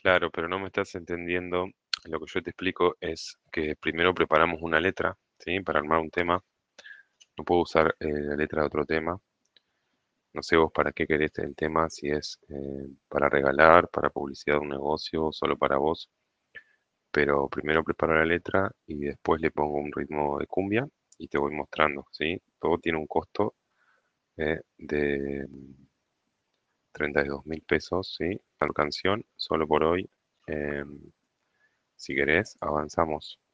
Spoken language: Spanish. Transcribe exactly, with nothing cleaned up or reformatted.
Claro, pero no me estás entendiendo. Lo que yo te explico es que primero preparamos una letra, ¿sí? Para armar un tema. No puedo usar eh, la letra de otro tema. No sé vos para qué querés el tema, si es eh, para regalar, para publicidad de un negocio, solo para vos. Pero primero preparo la letra y después le pongo un ritmo de cumbia y te voy mostrando, ¿sí? Todo tiene un costo eh, de treinta y dos mil pesos, ¿sí? Por canción, solo por hoy. Em, si querés, avanzamos.